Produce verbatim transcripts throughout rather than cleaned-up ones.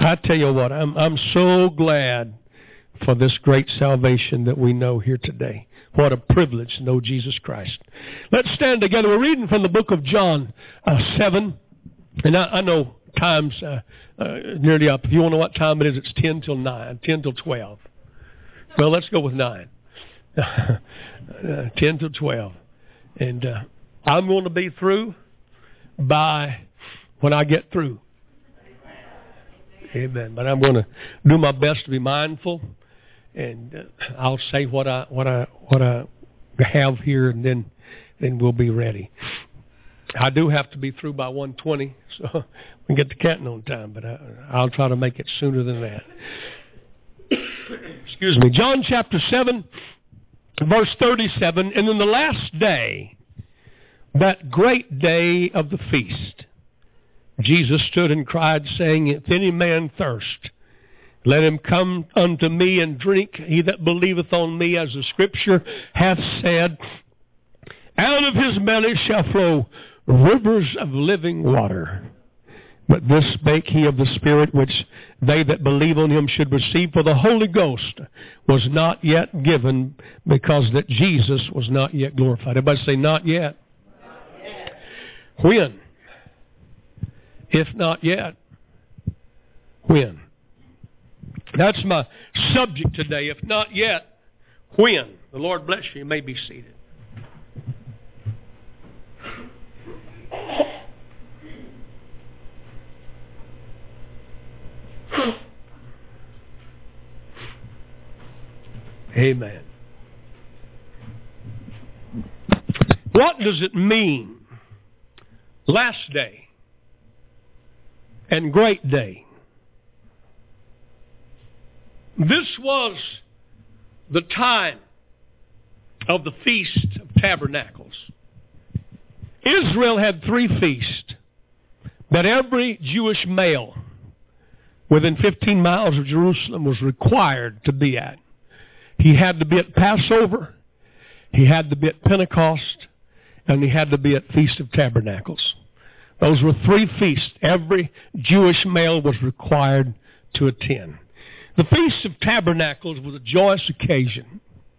I tell you what, I'm I'm so glad for this great salvation that we know here today. What a privilege to know Jesus Christ. Let's stand together. We're reading from the book of John uh, seven. And I, I know time's uh, uh, nearly up. If you want to know what time it is, it's ten till nine, ten till twelve. Well, let's go with nine. uh, ten till twelve. And uh, I'm going to be through by when I get through. Amen. But I'm going to do my best to be mindful, and uh, I'll say what I what I what I have here, and then then we'll be ready. I do have to be through by one twenty, so we can get to Canton on time. But I, I'll try to make it sooner than that. Excuse me. John chapter seven, verse thirty-seven. And in the last day, that great day of the feast, Jesus stood and cried, saying, If any man thirst, let him come unto me and drink. He that believeth on me, as the Scripture hath said, out of his belly shall flow rivers of living water. But this spake he of the Spirit, which they that believe on him should receive. For the Holy Ghost was not yet given, because that Jesus was not yet glorified. Everybody say, not yet. Not yet. When? If not yet, when? That's my subject today. If not yet, when? The Lord bless you. You may be seated. Amen. What does it mean? Last day and great day. This was the time of the Feast of Tabernacles. Israel had three feasts that every Jewish male within fifteen miles of Jerusalem was required to be at. He had to be at Passover, he had to be at Pentecost, and he had to be at Feast of Tabernacles. Those were three feasts every Jewish male was required to attend. The Feast of Tabernacles was a joyous occasion.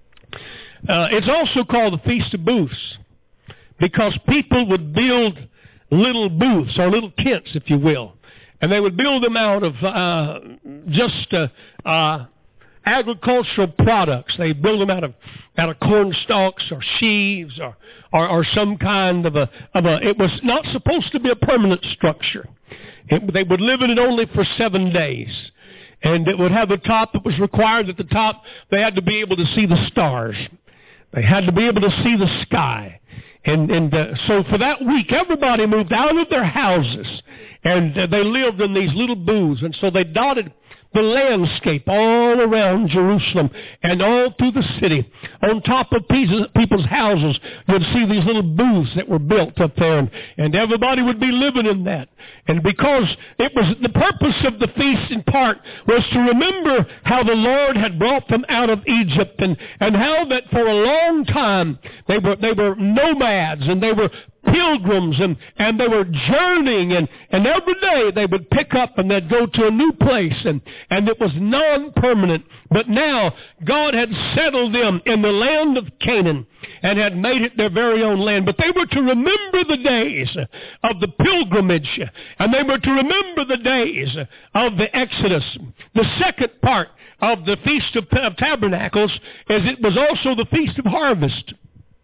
Uh, it's also called the Feast of Booths, because people would build little booths, or little tents, if you will. And they would build them out of uh, just uh, uh, agricultural products. They build them out of out of corn stalks or sheaves or, or or some kind of a of a. It was not supposed to be a permanent structure. It, they would live in it only for seven days, and it would have a top. It was required at the top they had to be able to see the stars. They had to be able to see the sky. And, and uh, so for that week, everybody moved out of their houses, and uh, they lived in these little booths. And so they dotted the landscape all around Jerusalem and all through the city. On top of pieces, people's houses, you'd see these little booths that were built up there, and, and everybody would be living in that. And because it was the purpose of the feast in part was to remember how the Lord had brought them out of Egypt, and, and how that for a long time they were they were nomads, and they were pilgrims, and, and they were journeying, and, and every day they would pick up and they'd go to a new place, and, and it was non-permanent. But now God had settled them in the land of Canaan and had made it their very own land. But they were to remember the days of the pilgrimage, and they were to remember the days of the Exodus. The second part of the Feast of Tabernacles is it was also the Feast of Harvest.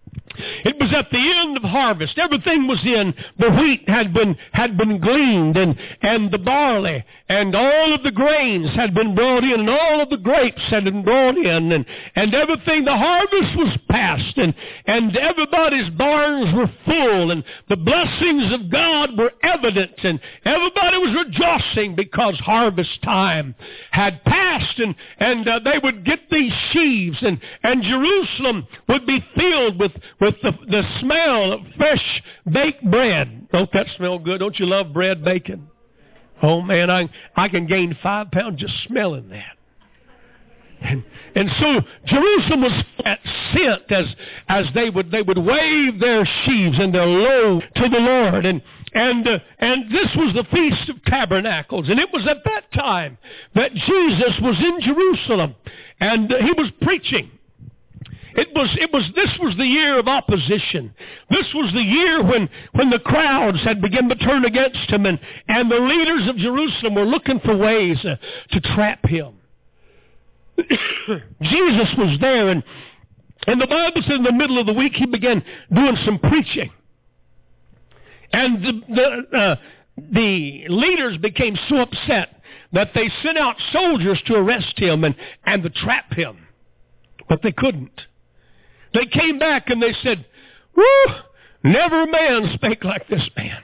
It was at the end of harvest. Everything was in. The wheat had been had been gleaned, and, and the barley, and all of the grains had been brought in, and all of the grapes had been brought in, and, and everything. The harvest was past, and, and everybody's barns were full, and the blessings of God were evident, and everybody was rejoicing because harvest time had passed, and, and uh, they would get these sheaves, and, and Jerusalem would be filled with with the, the smell of fresh baked bread. Don't that smell good? Don't you love bread, bacon? Oh, man, I I can gain five pounds just smelling that. And, and so Jerusalem was sent as as they would they would wave their sheaves and their load to the Lord. And And uh, and this was the Feast of Tabernacles. And it was at that time that Jesus was in Jerusalem. And uh, he was preaching. It was, it was, this was the year of opposition. This was the year when, when the crowds had begun to turn against him, and, and the leaders of Jerusalem were looking for ways uh, to trap him. Jesus was there, and, and the Bible said in the middle of the week he began doing some preaching. And the, the, uh, the leaders became so upset that they sent out soldiers to arrest him and, and to trap him. But they couldn't. They came back and they said, "Woo, never man spake like this man."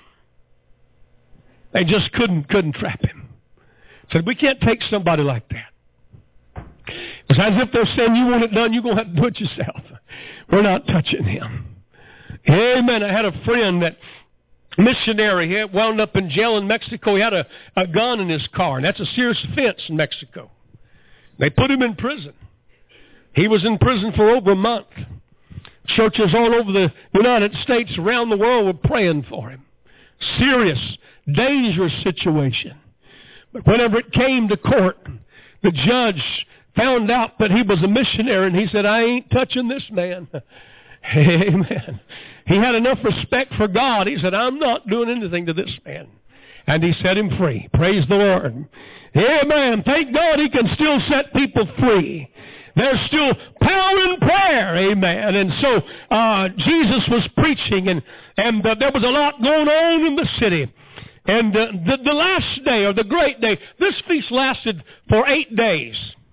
They just couldn't couldn't trap him. Said, "We can't take somebody like that." It's as if they're saying, "You want it done, you're going to have to do it yourself. We're not touching him." Amen. I had a friend that missionary. He had wound up in jail in Mexico. He had a, a gun in his car, and that's a serious offense in Mexico. They put him in prison. He was in prison for over a month. Churches all over the United States, around the world, were praying for him. Serious, dangerous situation. But whenever it came to court, the judge found out that he was a missionary, and he said, "I ain't touching this man." Amen. He had enough respect for God. He said, "I'm not doing anything to this man." And he set him free. Praise the Lord. Amen. Thank God he can still set people free. There's still power in prayer, amen. And so uh, Jesus was preaching, and, and uh, there was a lot going on in the city. And uh, the, the last day, or the great day, this feast lasted for eight days.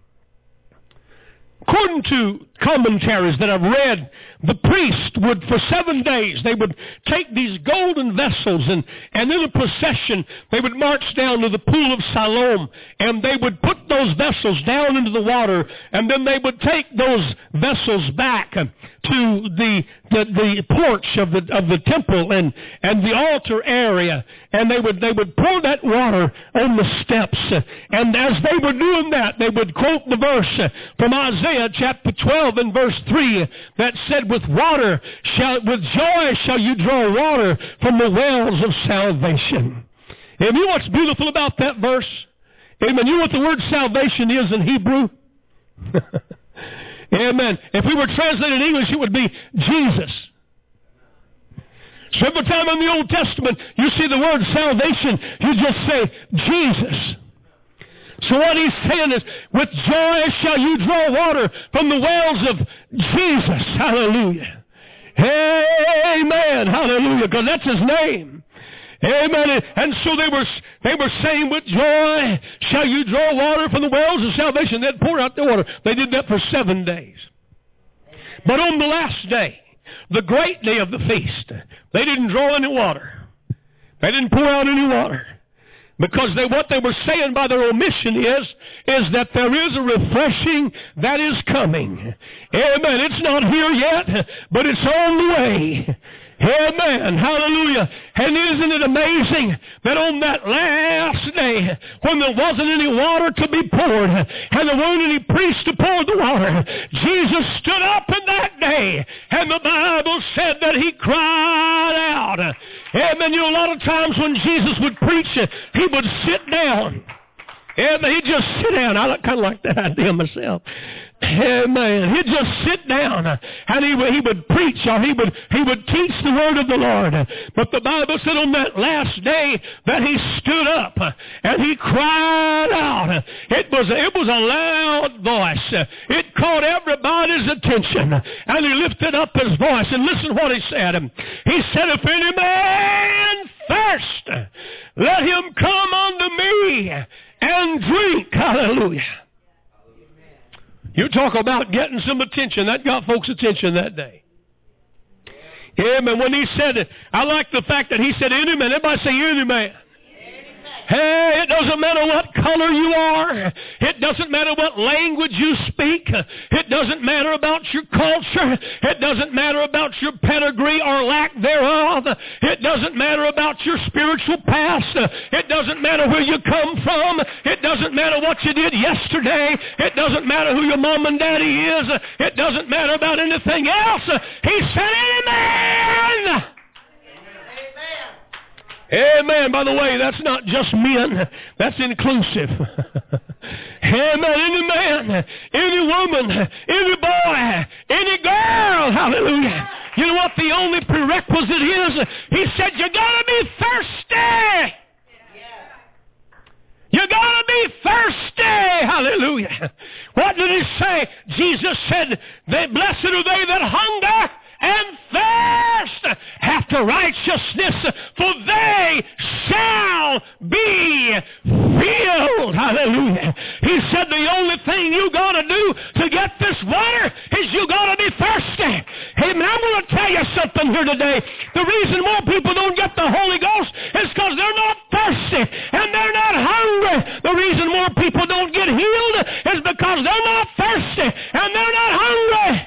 According to commentaries that I've read, the priest would, for seven days, they would take these golden vessels, and, and in a procession, they would march down to the pool of Siloam, and they would put those vessels down into the water, and then they would take those vessels back to the, the, the porch of the, of the temple and, and the altar area, and they would, they would pour that water on the steps. And as they were doing that, they would quote the verse from Isaiah chapter twelve and verse three that said, "With water shall, with joy shall you draw water from the wells of salvation." And you know what's beautiful about that verse? Amen. You know what the word salvation is in Hebrew? Amen. If we were translated in English, it would be Jesus. So every time in the Old Testament you see the word salvation, you just say Jesus. So what he's saying is, with joy shall you draw water from the wells of Jesus. Hallelujah. Amen. Hallelujah. Because that's his name. Amen. And so they were they were saying, with joy shall you draw water from the wells of salvation. They'd pour out the water. They did that for seven days. But on the last day, the great day of the feast, they didn't draw any water. They didn't pour out any water. Because they, what they were saying by their omission is, is that there is a refreshing that is coming. Amen. It's not here yet, but it's on the way. Amen. Hallelujah. And isn't it amazing that on that last day, when there wasn't any water to be poured, and there weren't any priests to pour the water, Jesus stood up in that day, and the Bible said that he cried out. Amen. You know, a lot of times when Jesus would preach, he would sit down. Amen. He'd just sit down. I kind of like that idea myself. Amen. He'd just sit down and he would, he would preach, or he would, he would teach the word of the Lord. But the Bible said on that last day that he stood up and he cried out. It was, it was a loud voice. It caught everybody's attention. And he lifted up his voice, and listen what he said. He said, "If any man thirst, let him come unto me and drink." Hallelujah. You talk about getting some attention. That got folks' attention that day. Amen. When he said it, I like the fact that he said any man. Everybody say any man. Hey, it doesn't matter what color you are. It doesn't matter what language you speak. It doesn't matter about your culture. It doesn't matter about your pedigree or lack thereof. It doesn't matter about your spiritual past. It doesn't matter where you come from. It doesn't matter what you did yesterday. It doesn't matter who your mom and daddy is. It doesn't matter about anything else. He said, "Amen." Amen. By the way, that's not just men. That's inclusive. Amen. Any man, any woman, any boy, any girl. Hallelujah. You know what the only prerequisite is? He said, you got to be thirsty. You got to be thirsty. Hallelujah. What did he say? Jesus said, they, blessed are they that hunger and thirst after righteousness, for they shall be filled. Hallelujah. He said the only thing you got to do to get this water is you got to be thirsty. Hey, man, I'm going to tell you something here today. The reason more people don't get the Holy Ghost is because they're not thirsty and they're not hungry. The reason more people don't get healed is because they're not thirsty and they're not hungry.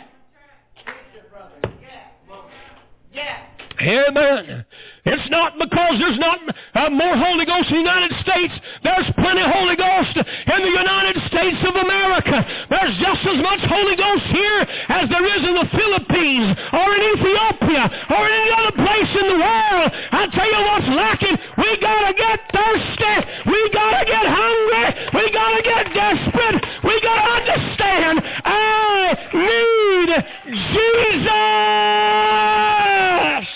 Amen. It's not because there's not uh, more Holy Ghost in the United States. There's plenty of Holy Ghost in the United States of America. There's just as much Holy Ghost here as there is in the Philippines or in Ethiopia or in any other place in the world. I tell you what's lacking. We got to get thirsty. We got to get hungry. We got to get desperate. We got to understand I need Jesus.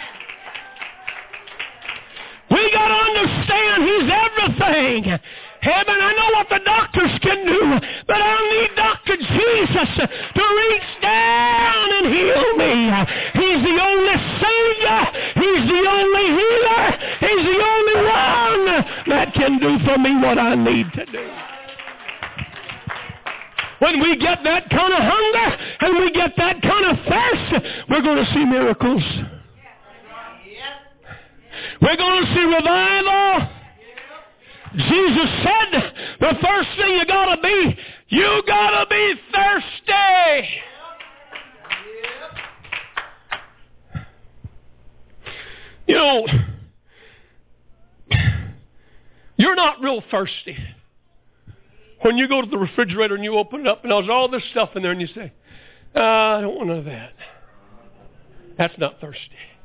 We got to understand He's everything. Heaven, I know what the doctors can do, but I need Doctor Jesus to reach down and heal me. He's the only Savior. He's the only healer. He's the only one that can do for me what I need to do. When we get that kind of hunger and we get that kind of thirst, we're going to see miracles. We're going to see revival. Jesus said the first thing you got to be, you got to be thirsty. You know, you're not real thirsty when you go to the refrigerator and you open it up and there's all this stuff in there and you say, uh, I don't want none of that. That's not thirsty.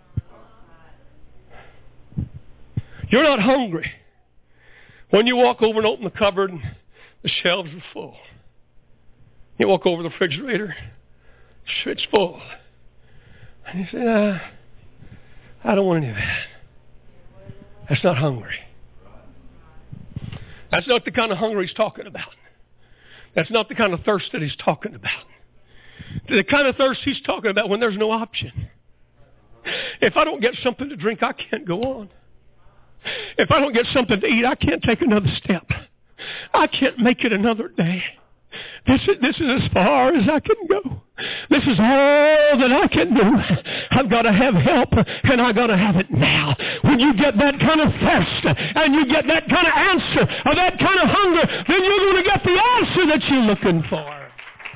You're not hungry when you walk over and open the cupboard and the shelves are full. You walk over to the refrigerator, it's full. And you say, uh, I don't want any of that. That's not hungry. That's not the kind of hunger he's talking about. That's not the kind of thirst that he's talking about. The kind of thirst he's talking about when there's no option. If I don't get something to drink, I can't go on. If I don't get something to eat, I can't take another step. I can't make it another day. This is, this is as far as I can go. This is all that I can do. I've got to have help, and I've got to have it now. When you get that kind of thirst, and you get that kind of answer, or that kind of hunger, then you're going to get the answer that you're looking for.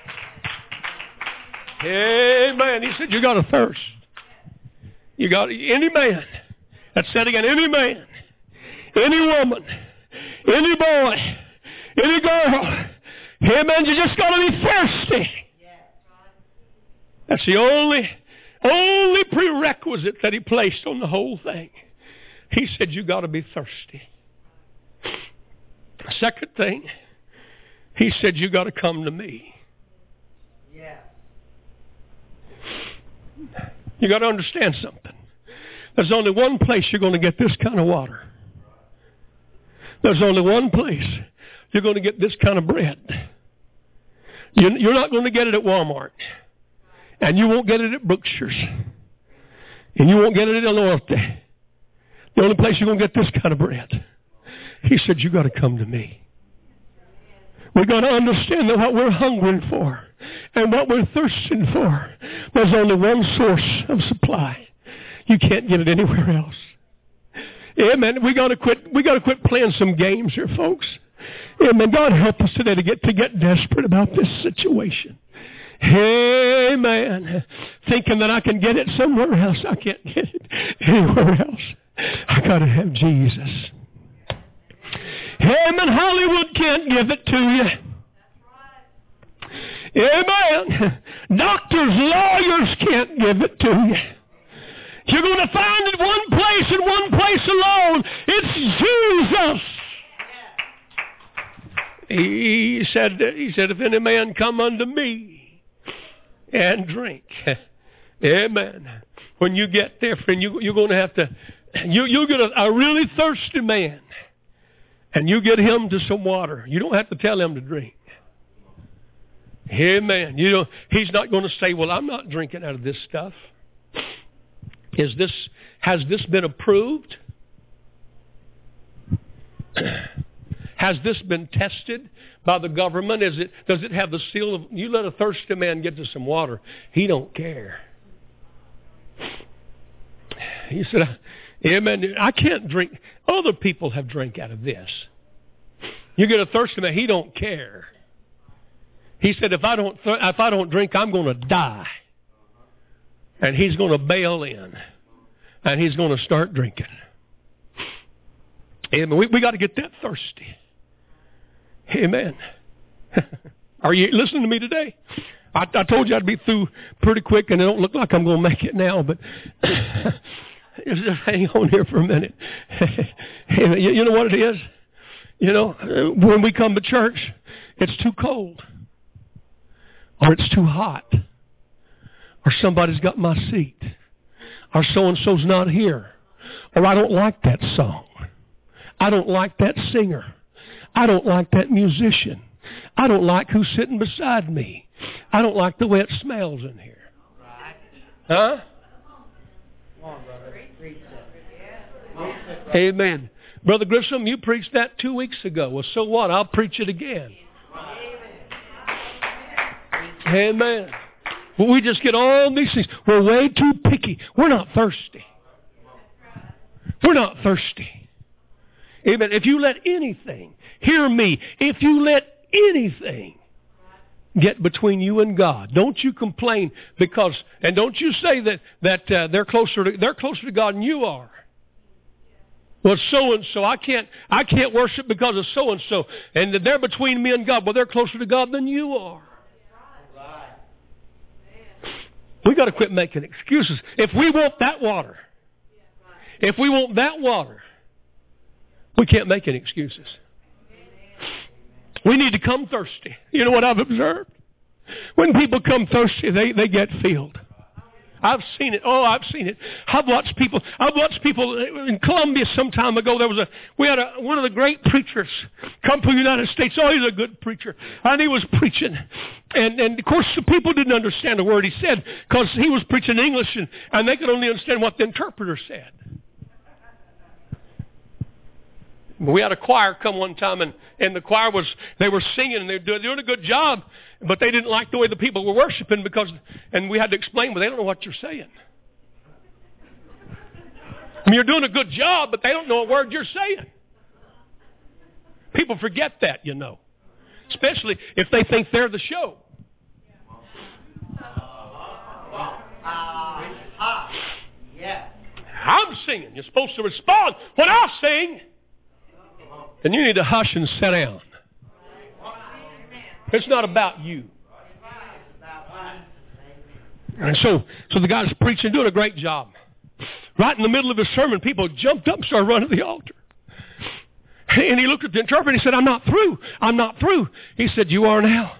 Amen. He said, you got to thirst. You got any man. That's said again, any man, any woman, any boy, any girl. Amen. You just got to be thirsty. That's the only, only prerequisite that he placed on the whole thing. He said, you got to be thirsty. Second thing, he said, you got to come to me. Yeah. You got to understand something. There's only one place you're going to get this kind of water. There's only one place you're going to get this kind of bread. You're not going to get it at Walmart. And you won't get it at Brookshire's. And you won't get it at El Norte. The only place you're going to get this kind of bread. He said, you got to come to me. We've got to understand that what we're hungering for and what we're thirsting for, there's only one source of supply. You can't get it anywhere else. Amen. We got to quit. We got to quit playing some games here, folks. Amen. God help us today to get to get desperate about this situation. Amen. Thinking that I can get it somewhere else. I can't get it anywhere else. I got to have Jesus. Amen. Hollywood can't give it to you. Amen. Doctors, lawyers can't give it to you. You're going to find it one place and one place alone. It's Jesus. He said, he said, if any man come unto me and drink. Amen. When you get there, friend, you, you're going to have to, you, you'll get a, a really thirsty man. And you get him to some water. You don't have to tell him to drink. Amen. You know, he's not going to say, well, I'm not drinking out of this stuff. Is this, has this been approved? Has this been tested by the government? Is it, does it have the seal of, you let a thirsty man get to some water, he don't care. He said, amen, I can't drink. Other people have drank out of this. You get a thirsty man, he don't care. He said, if I don't, th- if I don't drink, I'm going to die. And he's going to bail in. And he's going to start drinking. Amen. We, we got to get that thirsty. Amen. Are you listening to me today? I, I told you I'd be through pretty quick, and it don't look like I'm going to make it now, but just hang on here for a minute. Amen. You, you know what it is? You know, when we come to church, it's too cold. Or it's too hot. Or somebody's got my seat. Or so-and-so's not here. Or I don't like that song. I don't like that singer. I don't like that musician. I don't like who's sitting beside me. I don't like the way it smells in here. Huh? Amen. Brother Grissom, you preached that two weeks ago. Well, so what? I'll preach it again. Amen. Well, we just get all these things. We're way too picky. We're not thirsty. We're not thirsty. Amen. If you let anything, hear me, if you let anything get between you and God, don't you complain because, and don't you say that that uh, they're closer to they're closer to God than you are. Well, so and so, I can't I can't worship because of so and so, and they're between me and God. Well, they're closer to God than you are. We got to quit making excuses. If we want that water, if we want that water, we can't make any excuses. We need to come thirsty. You know what I've observed? When people come thirsty, they, they get filled. I've seen it. Oh, I've seen it. I've watched people. I've watched people in Columbia some time ago. There was a we had a one of the great preachers come from the United States. Oh, he's a good preacher, and he was preaching, and and of course the people didn't understand a word he said because he was preaching in English, and, and they could only understand what the interpreter said. We had a choir come one time, and, and the choir was, they were singing, and they were doing a good job, but they didn't like the way the people were worshiping because, and we had to explain, but they don't know what you're saying. I mean, you're doing a good job, but they don't know a word you're saying. People forget that, you know, especially if they think they're the show. I'm singing. You're supposed to respond when I sing. And you need to hush and sit down. It's not about you. And so, so the guy's preaching, doing a great job. Right in the middle of his sermon, people jumped up and started running to the altar. And he looked at the interpreter and he said, I'm not through. I'm not through. He said, you are now.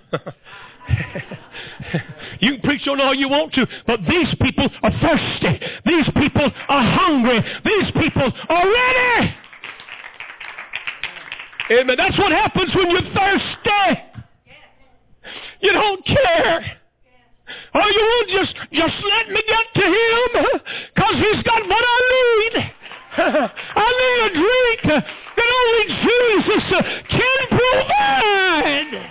You can preach on all you want to, but these people are thirsty. These people are hungry. These people are ready. Amen. That's what happens when you're thirsty. You don't care. Oh, you will just, just let me get to him because he's got what I need. I need a drink that only Jesus can provide.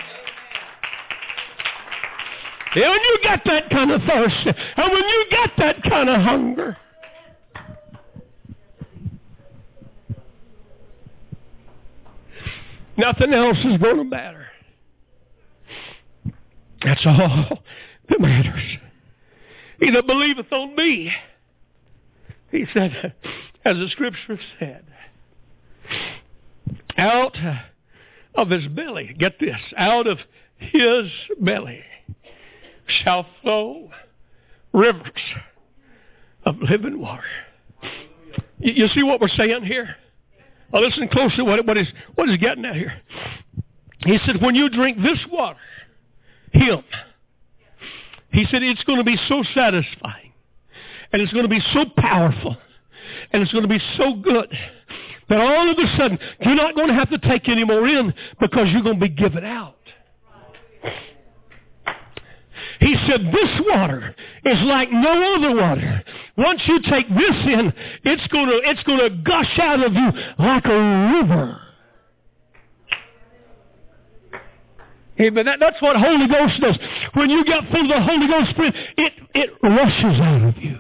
And when you get that kind of thirst, and when you get that kind of hunger, nothing else is going to matter. That's all that matters. He that believeth on me, he said, as the scripture said, out of his belly, get this, out of his belly shall flow rivers of living water. You, you see what we're saying here? Now listen closely what, what, is, what is getting at here. He said, when you drink this water, Him, He said it's going to be so satisfying, and it's going to be so powerful, and it's going to be so good, that all of a sudden, you're not going to have to take any more in, because you're going to be given out. He said, this water is like no other water. Once you take this in, it's going to, it's going to gush out of you like a river. Amen. That, that's what Holy Ghost does. When you get full of the Holy Ghost Spirit, it, it rushes out of you.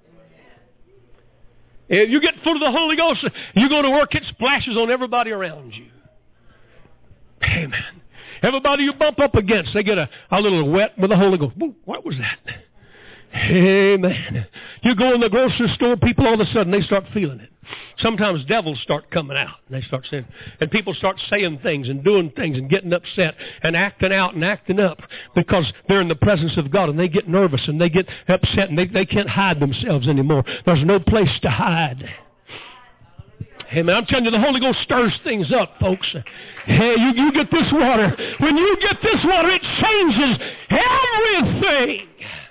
If you get full of the Holy Ghost, you go to work, it splashes on everybody around you. Amen. Everybody you bump up against, they get a, a little wet with the Holy Ghost. What was that? Amen. You go in the grocery store, people all of a sudden, they start feeling it. Sometimes devils start coming out. And they start saying, and people start saying things and doing things and getting upset and acting out and acting up because they're in the presence of God, and they get nervous and they get upset and they, they can't hide themselves anymore. There's no place to hide. Hey, man, I'm telling you, the Holy Ghost stirs things up, folks. Hey, you, you get this water. When you get this water, it changes everything.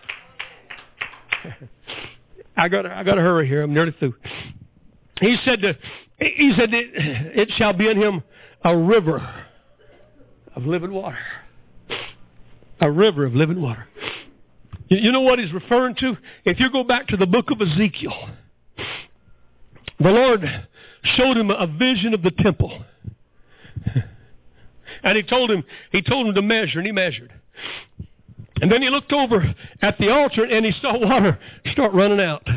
I got I got to hurry here. I'm nearly through. He said, to, he said, it, it shall be in him a river of living water. A river of living water. You, you know what he's referring to? If you go back to the book of Ezekiel, the Lord showed him a vision of the temple. And he told him, he told him to measure, and he measured. And then he looked over at the altar, and he saw water start running out.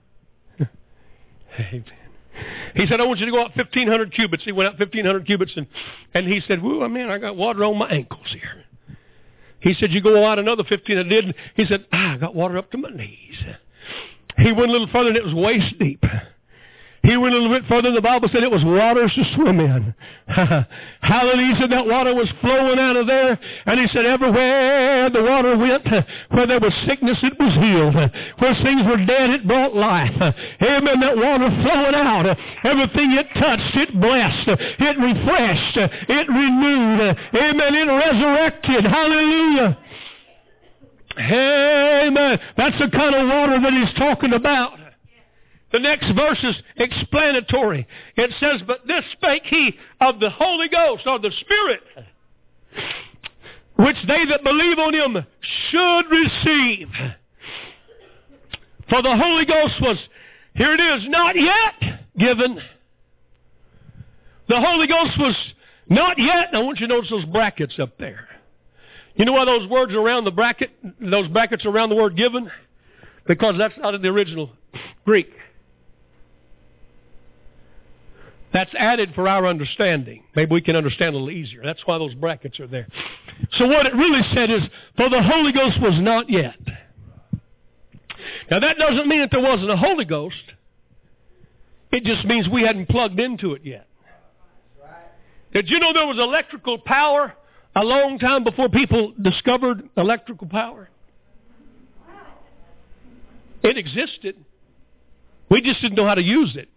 Amen. He said, I want you to go out fifteen hundred cubits. He went out fifteen hundred cubits, and, and he said, woo, man, I got water on my ankles here. He said, you go out another fifteen. I did. He said, ah, I got water up to my knees. He went a little further, and it was waist deep. He went a little bit further, and the Bible said it was waters to swim in. Hallelujah. He said that water was flowing out of there. And he said everywhere the water went, where there was sickness, it was healed. Where things were dead, it brought life. Amen. That water flowing out. Everything it touched, it blessed. It refreshed. It renewed. Amen. It resurrected. Hallelujah. Amen. That's the kind of water that he's talking about. The next verse is explanatory. It says, but this spake he of the Holy Ghost, or the Spirit, which they that believe on him should receive. For the Holy Ghost was, here it is, not yet given. The Holy Ghost was not yet. I want you to notice those brackets up there. You know why those words are around the bracket, those brackets are around the word given? Because that's not in the original Greek. That's added for our understanding. Maybe we can understand a little easier. That's why those brackets are there. So what it really said is, for the Holy Ghost was not yet. Now that doesn't mean that there wasn't a Holy Ghost. It just means we hadn't plugged into it yet. Did you know there was electrical power a long time before people discovered electrical power? It existed. We just didn't know how to use it.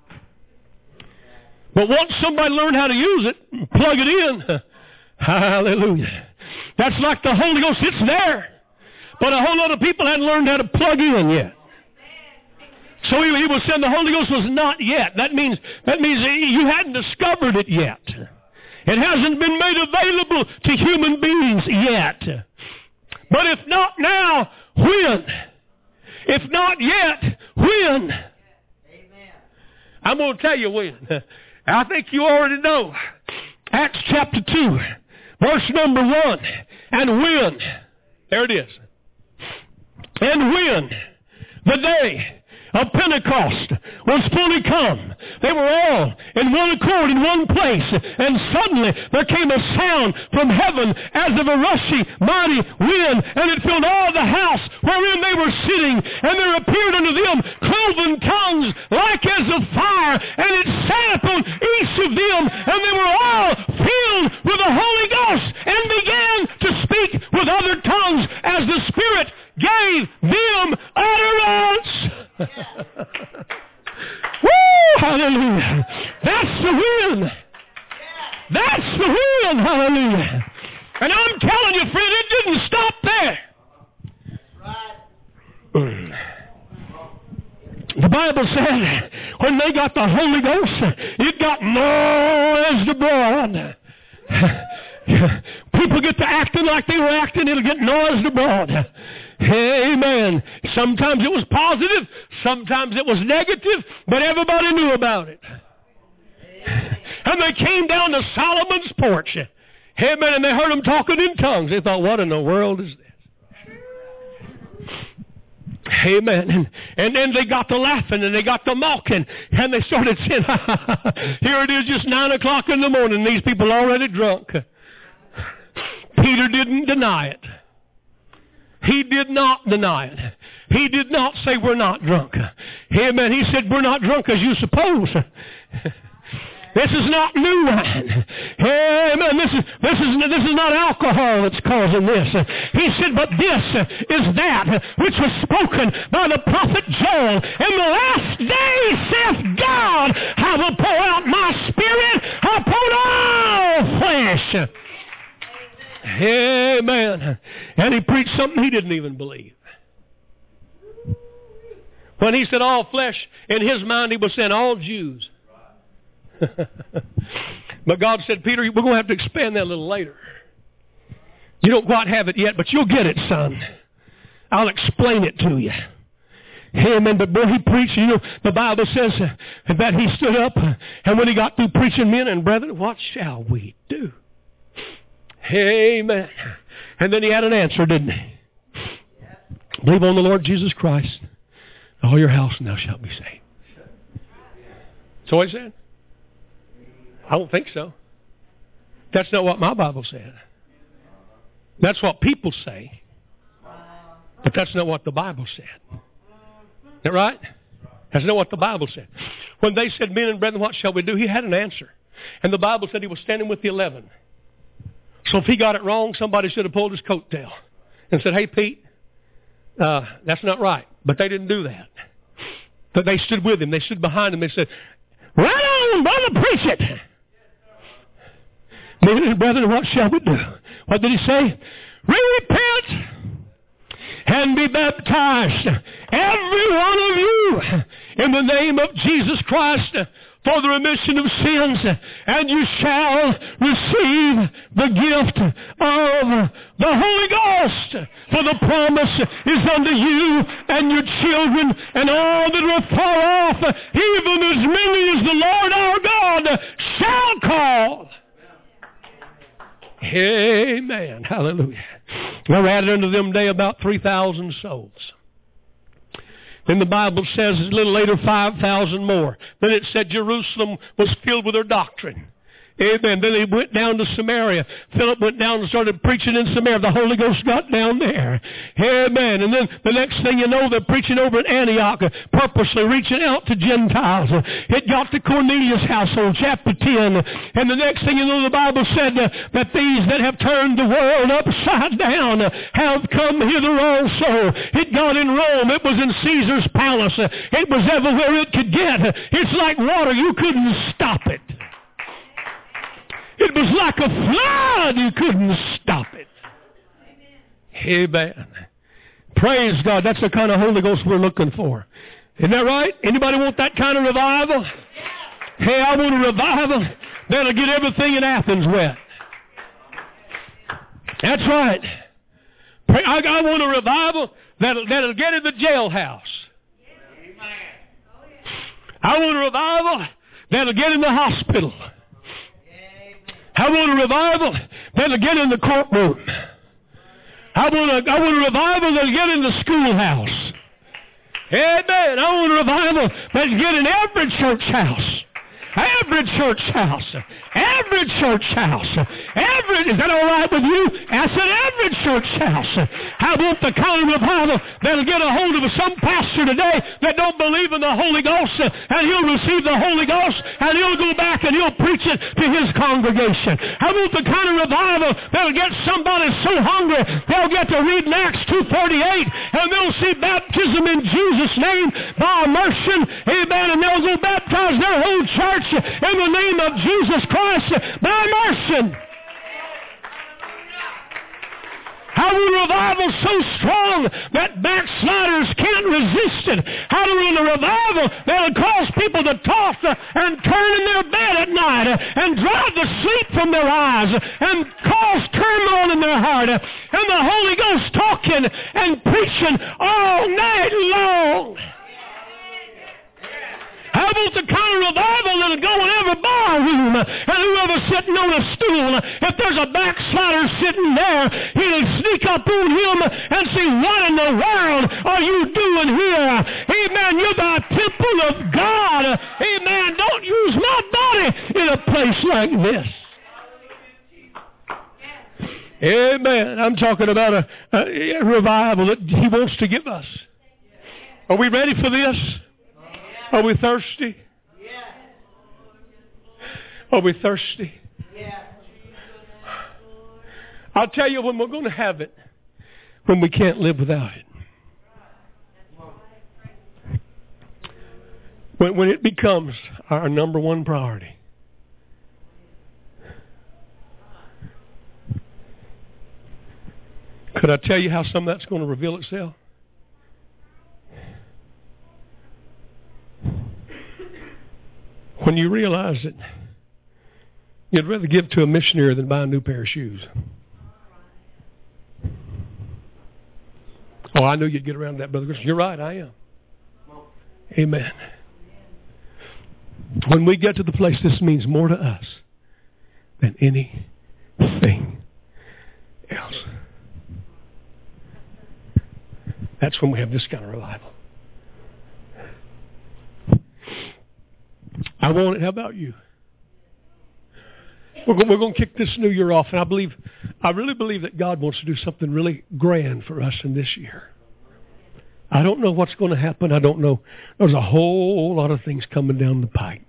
But once somebody learned how to use it, plug it in, hallelujah. That's like the Holy Ghost. It's there. But a whole lot of people hadn't learned how to plug in yet. So he, he was saying the Holy Ghost was not yet. That means, that means you hadn't discovered it yet. It hasn't been made available to human beings yet. But if not now, when? If not yet, when? I'm going to tell you when. I think you already know. Acts chapter two, verse number one. And when, there it is. And when the day of Pentecost was fully come, they were all in one accord in one place, and suddenly there came a sound from heaven as of a rushing mighty wind, and it filled all the house wherein they were sitting, and there appeared unto them cloven tongues like as of fire, and it sat upon each of them, and they were all filled with the Holy Ghost, and began to speak with other tongues as the Spirit gave them utterance. And I'm telling you, friend, it didn't stop there. The Bible said when they got the Holy Ghost, it got noised abroad. People get to acting like they were acting, it'll get noised abroad. Amen. Sometimes it was positive, sometimes it was negative, but everybody knew about it. And they came down to Solomon's porch. Amen. And they heard him talking in tongues. They thought, what in the world is this? Amen. And, and then they got to laughing and they got to mocking. And they started saying, here it is just nine o'clock in the morning. These people are already drunk. Peter didn't deny it. He did not deny it. He did not say we're not drunk. Amen. He said we're not drunk as you suppose. This is not new wine. Amen. This is, this is, this is not alcohol that's causing this. He said, but this is that which was spoken by the prophet Joel. In the last days, saith God, I will pour out my spirit upon all flesh. Amen. And he preached something he didn't even believe. When he said all flesh, in his mind he was saying all Jews. But God said, Peter, we're going to have to expand that a little later. You don't quite have it yet, but you'll get it, son. I'll explain it to you. Amen. But boy, he preached. You know, the Bible says that he stood up, and when he got through preaching, men and brethren, what shall we do? Amen. And then he had an answer, didn't he? Believe on the Lord Jesus Christ, all your house, and thou shalt be saved. That's what he said. I don't think so. That's not what my Bible said. That's what people say. But that's not what the Bible said. Is that right? That's not what the Bible said. When they said, men and brethren, what shall we do? He had an answer. And the Bible said he was standing with the eleven. So if he got it wrong, somebody should have pulled his coattail and said, hey, Pete, uh, that's not right. But they didn't do that. But they stood with him. They stood behind him. They said, right on, brother, preach it. Men and brethren, what shall we do? What did he say? Repent and be baptized, every one of you, in the name of Jesus Christ, for the remission of sins, and you shall receive the gift of the Holy Ghost. For the promise is unto you and your children and all that are far off, even as many as the Lord our God shall call. Amen. Hallelujah. There were added unto them day about three thousand souls. Then the Bible says a little later five thousand more. Then it said Jerusalem was filled with their doctrine. Amen. Then they went down to Samaria. Philip went down and started preaching in Samaria. The Holy Ghost got down there. Amen. And then the next thing you know, they're preaching over at Antioch, purposely reaching out to Gentiles. It got to Cornelius' household, chapter ten. And the next thing you know, the Bible said uh, that these that have turned the world upside down uh, have come hither also. It got in Rome. It was in Caesar's palace. Uh, it was everywhere it could get. It's like water. You couldn't stop it. It was like a flood. You couldn't stop it. Amen. Amen. Praise God. That's the kind of Holy Ghost we're looking for. Isn't that right? Anybody want that kind of revival? Hey, I want a revival that'll get everything in Athens wet. That's right. I, I want a revival that'll, that'll get in the jailhouse. I want a revival that'll get in the hospital. I want a revival that'll get in the courtroom. I want a, I want a revival that'll get in the schoolhouse. Amen. I want a revival that'll get in every church house. Every church house. Every church house. Every, is that all right with you? I said every church house. I want the kind of revival that'll get a hold of some pastor today that don't believe in the Holy Ghost, and he'll receive the Holy Ghost, and he'll go back and he'll preach it to his congregation. I want the kind of revival that'll get somebody so hungry they'll get to read in Acts two thirty-eight, and they'll see baptism in Jesus' name by immersion. Amen. And they'll go baptize their whole church in the name of Jesus Christ by immersion. revival so strong that backsliders can't resist it? How do we in a revival that'll cause people to toss and turn in their bed at night and drive the sleep from their eyes and cause turmoil in their heart, and the Holy Ghost talking and preaching all night long? How about the kind of revival that'll go in every bar room and whoever's sitting on a stool, if there's a backslider sitting there, he'll sneak up on him and say, what in the world are you doing here? Amen. You're the temple of God. Amen. Don't use my body in a place like this. Amen. I'm talking about a, a revival that He wants to give us. Are we ready for this? Are we thirsty? Are we thirsty? I'll tell you when we're going to have it, when we can't live without it. When, when it becomes our number one priority. Could I tell you how some of that's going to reveal itself? When you realize that you'd rather give to a missionary than buy a new pair of shoes. Oh, I knew you'd get around to that, Brother Chris. You're right, I am. Amen. When we get to the place, this means more to us than anything else. That's when we have this kind of revival. I want it. How about you? We're going, we're going to kick this new year off, and I believe, I really believe that God wants to do something really grand for us in this year. I don't know what's going to happen. I don't know. There's a whole lot of things coming down the pike.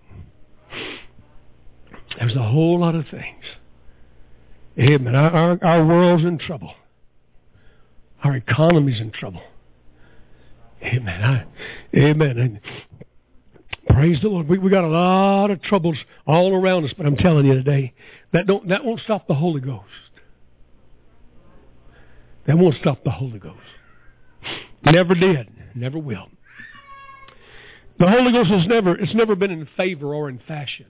There's a whole lot of things. Amen. Our, our, our world's in trouble. Our economy's in trouble. Amen. I, amen. And praise the Lord. We we got a lot of troubles all around us, but I'm telling you today, that don't that won't stop the Holy Ghost. That won't stop the Holy Ghost. Never did. Never will. The Holy Ghost has never it's never been in favor or in fashion.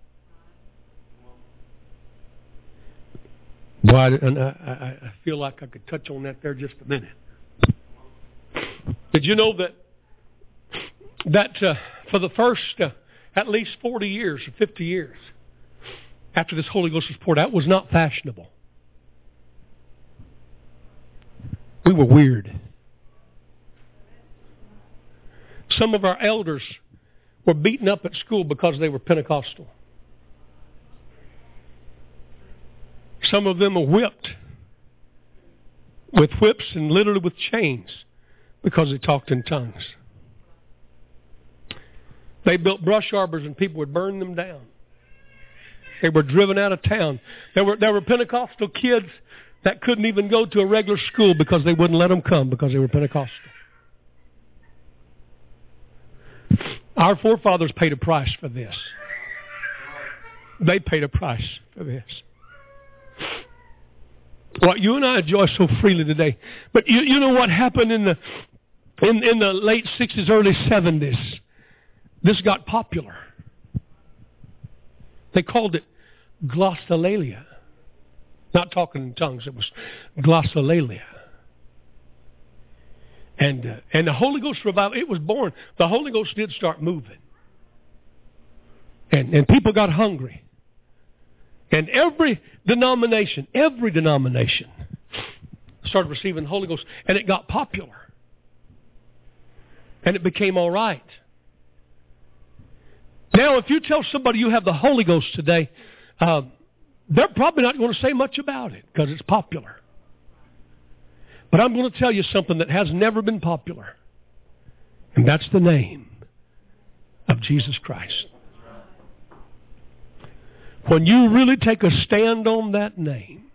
Well, and I, I feel like I could touch on that there just a minute. Did you know that that uh, for the first uh, at least forty years or fifty years after this Holy Ghost was poured out was not fashionable? We were weird. Some of our elders were beaten up at school because they were Pentecostal. Some of them were whipped with whips and literally with chains because they talked in tongues. They built brush arbors and people would burn them down. They were driven out of town. There were, there were Pentecostal kids that couldn't even go to a regular school because they wouldn't let them come because they were Pentecostal. Our forefathers paid a price for this. They paid a price for this. Well, you and I enjoy so freely today. But you, you know what happened in the in, in the late sixties, early seventies? This got popular. They called it glossolalia. Not talking in tongues, it was glossolalia. And uh, and the Holy Ghost revival, it was born. The Holy Ghost did start moving. And and people got hungry. And every denomination, every denomination started receiving the Holy Ghost. And it got popular. And it became all right. Now, if you tell somebody you have the Holy Ghost today, uh, they're probably not going to say much about it because it's popular. But I'm going to tell you something that has never been popular. And that's the name of Jesus Christ. When you really take a stand on that name,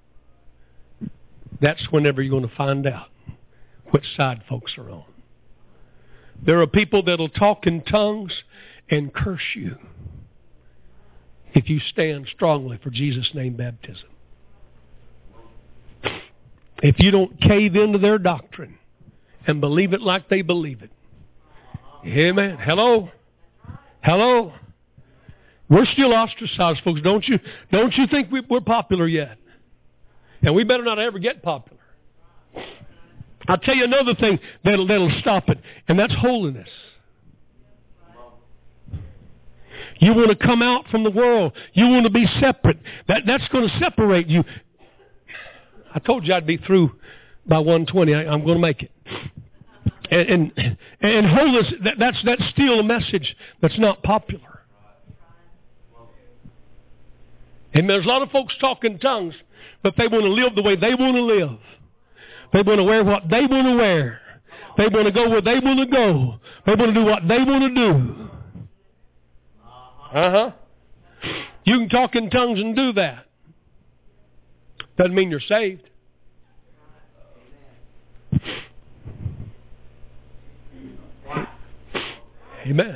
that's whenever you're going to find out which side folks are on. There are people that will talk in tongues and curse you if you stand strongly for Jesus' name baptism. if you don't cave into their doctrine and believe it like they believe it. Amen. Hello? Hello? We're still ostracized, folks. Don't you, don't you think we, we're popular yet? And we better not ever get popular. I'll tell you another thing that'll, that'll stop it, and that's holiness. You want to come out from the world. You want to be separate. That, that's going to separate you. I told you I'd be through by one twenty. I, I'm going to make it. And, and, and holiness, that, that's, that's still a message that's not popular. And there's a lot of folks talking tongues, but they want to live the way they want to live. They want to wear what they want to wear. They want to go where they want to go. They want to do what they want to do. Uh-huh. You can talk in tongues and do that. Doesn't mean you're saved. Amen.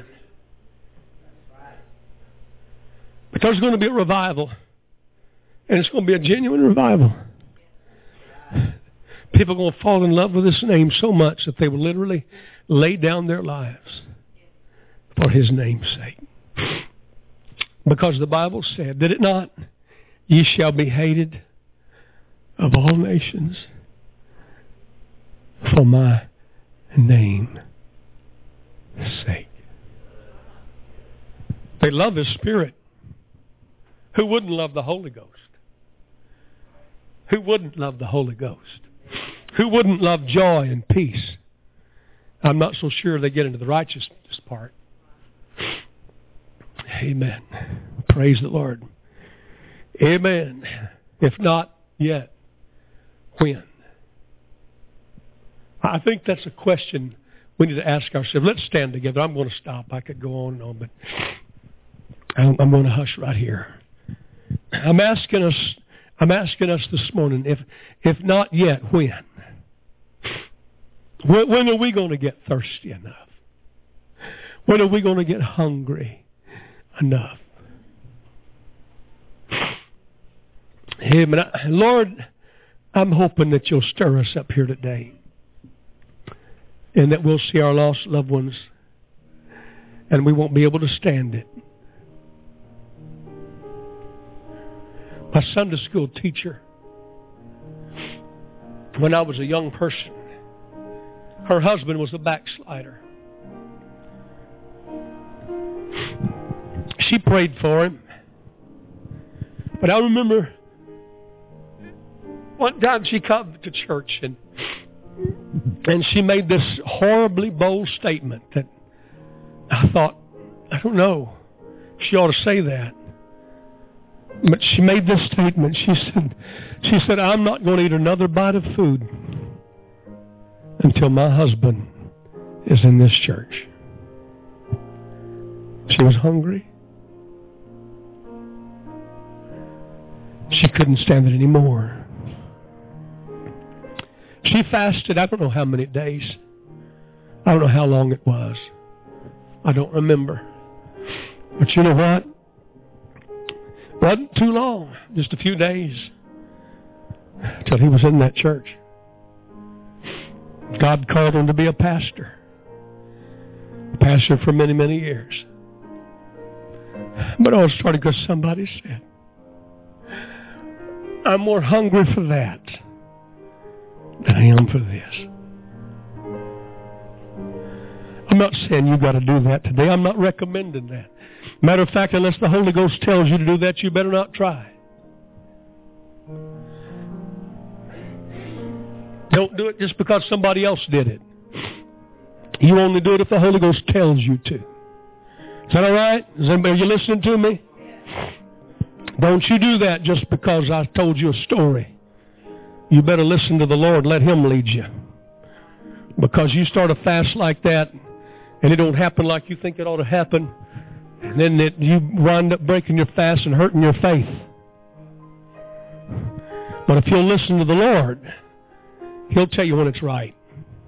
But there's going to be a revival. And it's going to be a genuine revival. People are going to fall in love with this name so much that they will literally lay down their lives for his name's sake. Because the Bible said, did it not? Ye shall be hated of all nations for my name's sake. They love his Spirit. Who wouldn't love the Holy Ghost? Who wouldn't love the Holy Ghost? Who wouldn't love joy and peace? I'm not so sure they get into the righteousness part. Amen. Praise the Lord. Amen. If not yet, when? I think that's a question we need to ask ourselves. Let's stand together. I'm going to stop. I could go on and on, but I'm, I'm going to hush right here. I'm asking us, I'm asking us this morning, if if not yet, when? When, when are we going to get thirsty enough? When are we going to get hungry enough? Amen. Lord, I'm hoping that you'll stir us up here today, and that we'll see our lost loved ones, and we won't be able to stand it. My Sunday school teacher, when I was a young person, her husband was a backslider. She prayed for him. But I remember one time she come to church and and she made this horribly bold statement that I thought, I don't know, she ought to say that. But she made this statement. She said, she said, I'm not going to eat another bite of food until my husband is in this church. She was hungry. She couldn't stand it anymore. She fasted, I don't know how many days. I don't know how long it was. I don't remember. But you know what? It wasn't too long, just a few days, till he was in that church. God called him to be a pastor. A pastor for many, many years. But I was starting because somebody said, I'm more hungry for that than I am for this. I'm not saying you got to do that today. I'm not recommending that. Matter of fact, unless the Holy Ghost tells you to do that, you better not try. Don't do it just because somebody else did it. You only do it if the Holy Ghost tells you to. Is that all right? Is anybody, are you listening to me? Don't you do that just because I told you a story. You better listen to the Lord. Let him lead you. Because you start a fast like that, and it don't happen like you think it ought to happen, and then it, you wind up breaking your fast and hurting your faith. But if you'll listen to the Lord, he'll tell you when it's right.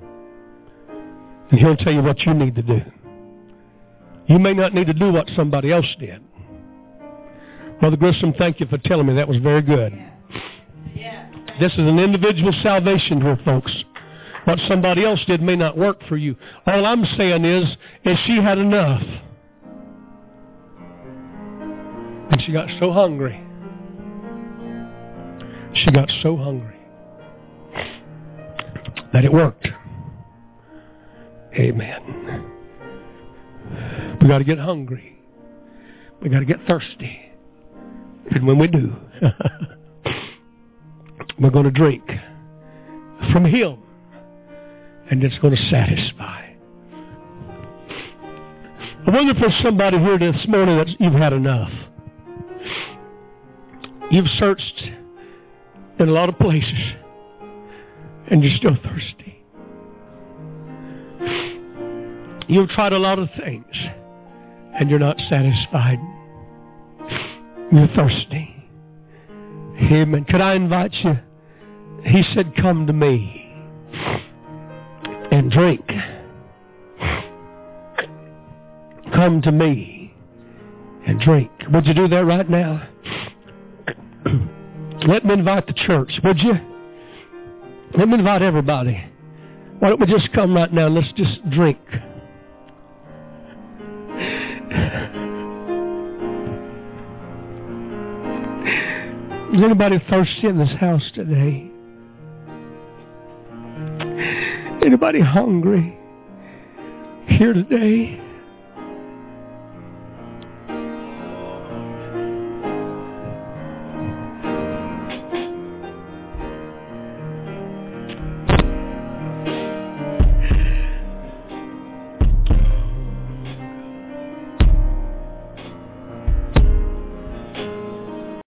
And he'll tell you what you need to do. You may not need to do what somebody else did. Brother Grissom, thank you for telling me. That was very good. Yeah. Yeah. This is an individual salvation here, folks. What somebody else did may not work for you. All I'm saying is, is she had enough. And she got so hungry. She got so hungry that it worked. Amen. We got to get hungry. We got to get thirsty. And when we do, we're going to drink from Him. And it's going to satisfy. I wonder if there's somebody here this morning that you've had enough. You've searched in a lot of places, and you're still thirsty. You've tried a lot of things, and you're not satisfied. You're thirsty. Amen. Could I invite you? He said, come to me and drink. Come to me and drink. Would you do that right now? Let me invite the church, would you? Let me invite everybody. Why don't we just come right now and let's just drink. Is anybody thirsty in this house today? Anybody hungry here today?